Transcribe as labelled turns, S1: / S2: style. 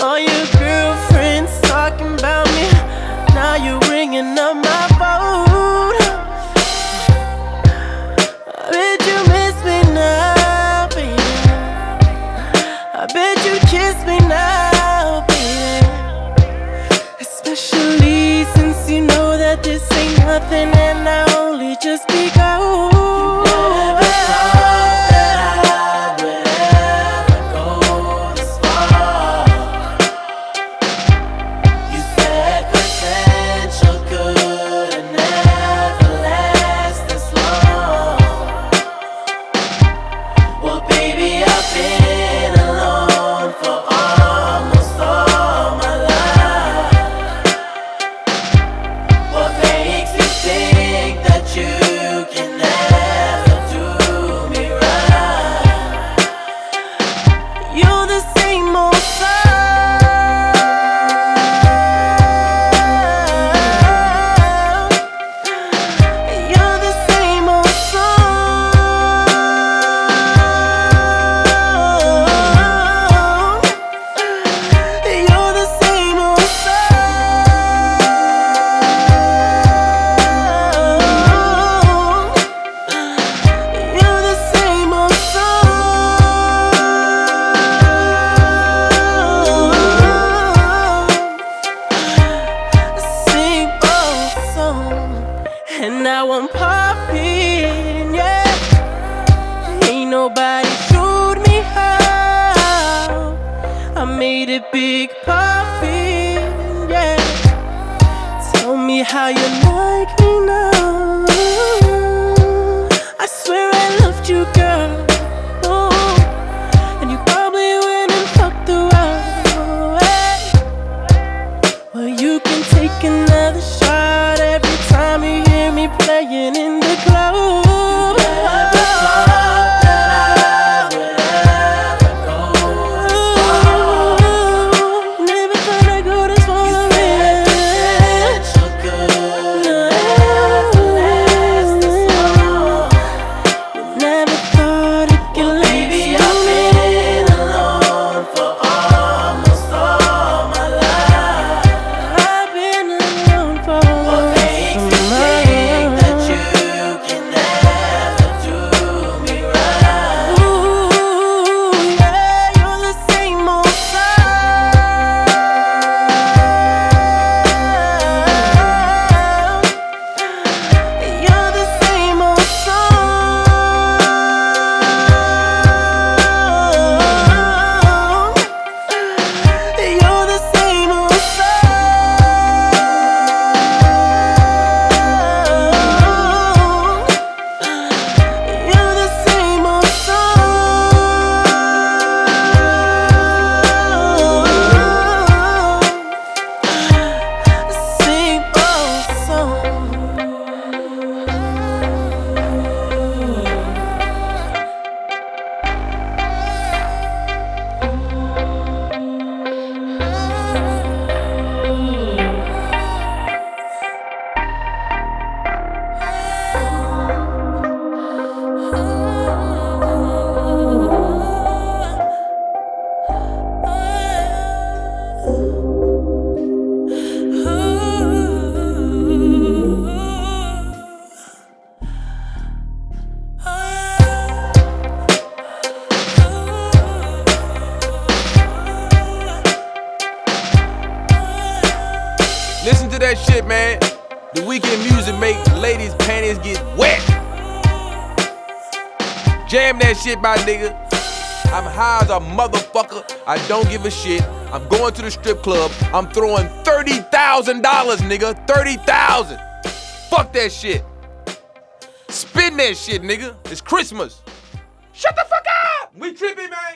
S1: All your girlfriends talking about me, now you ringing up my phone. I bet you miss me now, baby. I bet you kiss me now, baby. Especially since you know that this ain't nothing and I only just begun. And now I'm popping, yeah. Ain't nobody showed me how. I made it big popping, yeah. Tell me how you like me now. I swear I loved you, girl. Oh, and you probably went and fucked around, hey. Well, you can take another shot every time you hear me playing in the club.
S2: Listen to that shit, man. The Weeknd music make ladies' panties get wet. Jam that shit, my nigga. I'm high as a motherfucker. I don't give a shit. I'm going to the strip club. I'm throwing $30,000, nigga. 30,000. Fuck that shit. Spin that shit, nigga. It's Christmas. Shut the fuck up. We tripping, man.